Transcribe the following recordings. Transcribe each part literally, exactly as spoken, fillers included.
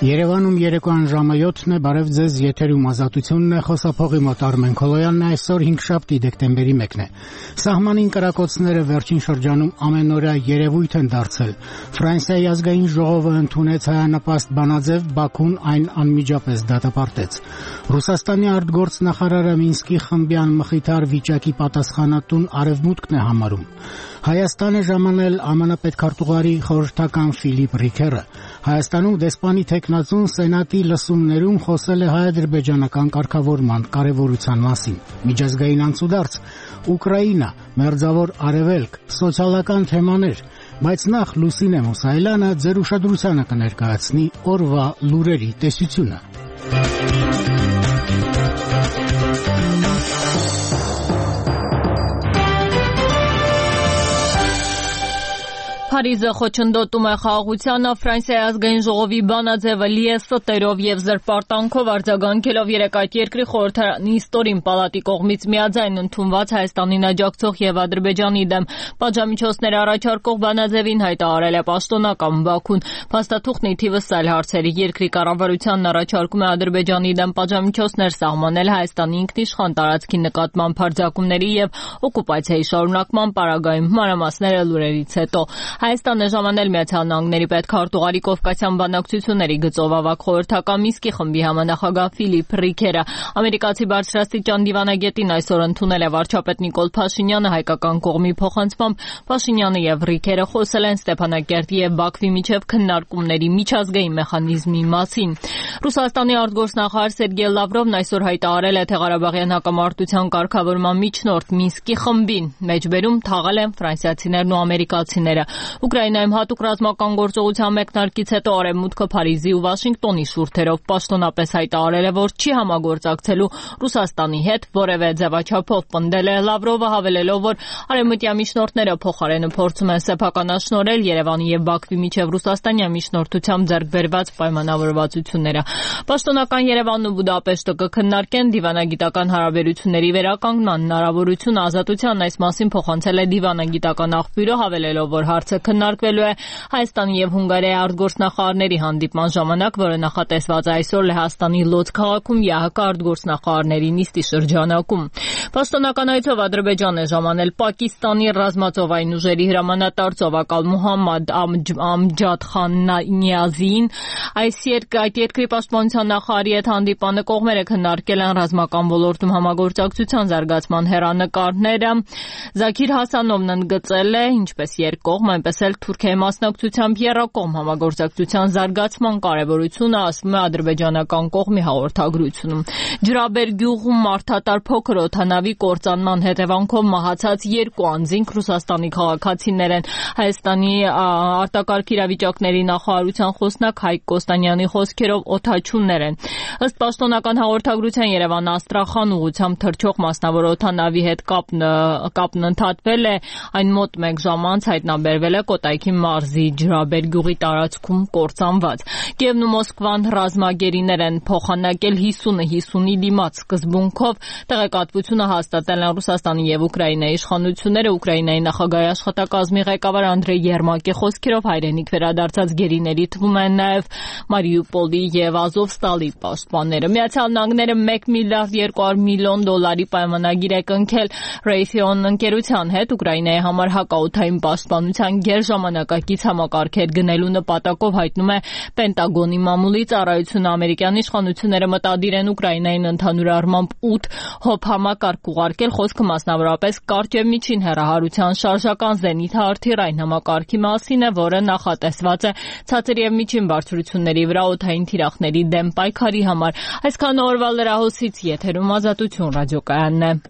Երևանում երեկոյան ժամը յոթն է, բարև ձեզ, եթերում Ազատությունն է, խոսափողի մոտ Արմեն Քոլոյանն է, այսօր հինգշաբթի դեկտեմբերի մեկն է։ Սահմանին կրակոցները վերջին շրջանում ամենօրյա երևույթ են դարձել։ Ֆրանսիայի ազգային ժողովը ընդունեց հայանպաստ բանաձև, Բաքուն այն անմիջապես դատապարտեց։ Ռուսաստանի արտգործնախարարը Մինսկի խմբի անմխիթար վիճակի պատասխանատուն Արևմուտքն է համարում։ Հայաստան է ժամանել ԱՄՆ պետքարտուղարի խորհրդական Ֆիլիպ Ռիքերը։ Հայաստանում դեսպանի թեկնածուն Սենատի լսումներում խոսել է հայ-ադրբեջանական կարգավորման կարևորության մասին։ Միջազգային անցուդարձ, Ուկրաինա, Մերձավոր Արևելք, սոցիալական թեմաներ, բայց նախ Լուսինե Մուսայելյանը ձեր ուշադրությանը կներկայացնի օրվա լուրերի տեսությունը։ Փարիզը խոչընդոտում է խաղաղությանը, Ֆրանսիայի ազգային ժողովի բանաձևը լի է ստերով եւ զրպարտանքով արձագանքելով երեկայտ երկրի խորհրդարանի ստորին պալատի կողմից միաձայն ընդունված Հայաստանին աջակցող եւ Ադրբեջանի դեմ պատժամիջոցներ առաջարկող բանաձևին հայտարարել է պաշտոնական Բաքուն։ Փաստաթուղթն ի թիվս այլ հարցերի երկրի կառավարությանն առաջարկում է Ադրբեջանի դեմ պատժամիջոցներ սահմանել Հայաստանի ինքնիշխան տարածքի նկատմամբ հարձակումների եւ օկուպացիայի շարունակման պարագայում։ Մանրամասները լուրերից հետո Հայաստանը ժամանել Միացյալ Նահանգների պետքարտուղարի Կովկասյան բանակցությունների գծով ավագ խորհրդական Մինսկի խմբի համանախագահ Ֆիլիպ Ռիքերը ամերիկացի բարձրաստիճան դիվանագետին այսօր ընդունել է վարչապետ Նիկոլ Փաշինյանը հայկական կողմի փոխանցմամբ Փաշինյանը եւ Ռիքերը խոսել են Ստեփանակերտի եւ Բաքվի միջև քննարկումների միջազգային մեխանիզմի մասին։ Ռուսաստանի արտգործնախարար Սերգեյ Լավրովն այսօր հայտարարել է թե Ղարաբաղյան հակամարտության կարգավորման միջնորդ Մինսկի խմբին մեջբերում թաղել են ֆրանսիացիներն ու ամերիկացիները։ Ուկրաինայում հատուկ ռազմական գործողության մեկնարկից հետո Արևմուտքը Փարիզի ու Վաշինգտոնի շուրթերով պաշտոնապես հայտարարել է, որ չի համագործակցելու Ռուսաստանի հետ որևէ ձևաչափով։ Պնդել է Լավրովը, հավելելով, որ արևմտյան միջնորդները փոխարենը փորձում են սեփականաշնորհել Երևանի եւ Բաքվի միջև ռուսաստանյան միջնորդությամբ ձեռք բերված պայմանավորվածությունները։ Պաշտոնական Երևանն ու Բուդապեշտը կքննարկեն դիվանագիտական հարաբերությունների վերականգնման հնարավորությունը։ Ազատության այս մասին փոխանցել է դիվանագիտական աղբյուրը, հավելելով, որ հարցը քննարկվելու է Հայաստանի եւ Հունգարիայի արտգործնախարարների հանդիպման ժամանակ, որը նախատեսված է այսօր Լեհաստանի Լոդզ քաղաքում ԵԱՀԿ արտգործնախարարների նիստի շրջանակում։ Պաշտոնական այցով Ադրբեջան է ժամանել Պակիստանի ռազմածովային ուժերի հրամանատար ծովակալ Մուհամմադ Ամջադ Խան Նիազին։ Այս երկրի պաշտպանության նախարարի հետ հանդիպանը կողմերը քննարկել են ռազմական ոլորտում համագործակցության զարգացման հեռանկարները։ Զաքիր Հասանովն ընդգծել է ինչպես երկկողմ, այնպես էլ Թուրքիայի մասնակցությամբ եռակողմ համագործակցության զարգացման կարևորությունը, ասվում է ադրբեջանական կողմի հաղորդագրությունում։ Ջրաբեր գյուղում մարդատար փոքր օդանավի կործանման հետևանքով մահացած երկու անձինք Ռուսաստանի քաղաքացիներ են։ Հայաստանի արտակարգ իրավիճակների նախարարության խոսնակ Հայկ Կոստանյանի խոսքերով օդաչուներ են։ Ըստ պաշտոնական հաղորդագրության Երևան-Աստրախան ուղղությամբ թռչող մասնավոր օդանավի հետ կապն կապն ընդհատվել է, այն մոտ մեկ ժամ անց հայտնաբերվել է Կոտայքի մարզի Ջրաբեր գյուղի տարածքում կործանված։ Կիևն ու Մոսկվան ռազմագերիներ են փոխանակել հիսունը հիսունի դիմաց սկզբունքով։ Տեղեկատվությունը հաստատել են Ռուսաստանի եւ Ուկրաինայի իշխանությունները։ Ուկրաինայի նախագահի աշխատակազմի ղեկավար Անդրեյ Երմակի խոսքերով հայրենիք վերադարձած գերիների թվում են նաեւ Մարիուպոլի եւ Ազովստալի պաշտպանները։ Միացյալ Նահանգները մեկ միլիարդ երկու հարյուր միլիոն դոլարի պայմանագիր է կնքել Raytheon ընկերության հետ Ուկրաինայի համար հակաօդային պաշտպանության գերժամանակակից համակարգեր գնելու նպատակով, հայտնում է Պենտագոնի մամուլի ծառայությունը։ Ամերիկյան իշխանությունները մտադիր են Ուկրաինային ընդհանուր առմամբ ութ հոբ համակարգ ուղարկել, խոսքը մասնավորապես կարճ եւ միջին հեռահարության շարժական զենիթահրթիռ այն համակարգի մասին է, որը նախատեսված է ցածր եւ միջին բարձրությունների վրա օդային թիրախների դեմ պայքարի համար։ Այսքան օրվա լրահոսից եթերում Ազատություն ռադիոկայանն է։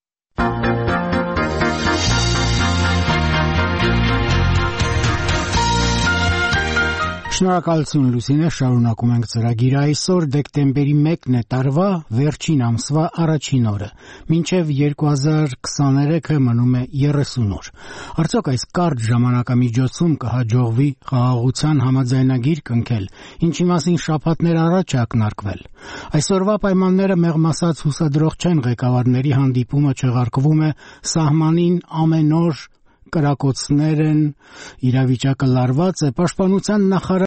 Շնորհակալություն Լուսինե, շարունակում ենք ծրագիրը։ Այսօր դեկտեմբերի մեկն է, տարվա վերջին ամսվա առաջին օրը։ Մինչև երկու հազար քսաներեքը մնում է երեսուն օր։ Արդյոք այս կարճ ժամանակամիջոցում կհաջողվի խաղաղության համաձայնագիր կնքել, ինչի մասին շաբաթներ առաջ է ակնարկվել։ Այսօրվա պայմանները մեղմ ասած հուսադրող չեն, ղեկավարների հանդիպումը չեղարկվում է սահմանին ամեն օր կրակոցներ են, իրավիճակը լարված է, պաշտպանության նախարար